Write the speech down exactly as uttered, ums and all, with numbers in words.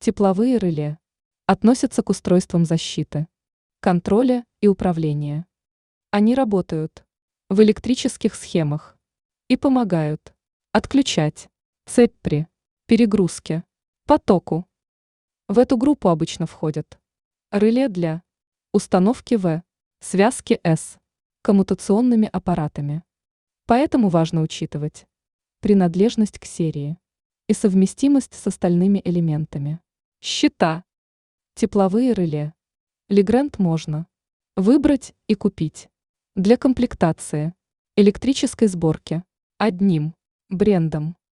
Тепловые реле относятся к устройствам защиты, контроля и управления. Они работают в электрических схемах и помогают отключать цепь при перегрузке, потоку. В эту группу обычно входят реле для установки В, связки С, коммутационными аппаратами. Поэтому важно учитывать принадлежность к серии и совместимость с остальными элементами. Счета. Тепловые реле Legrand можно выбрать и купить для комплектации электрической сборки одним брендом.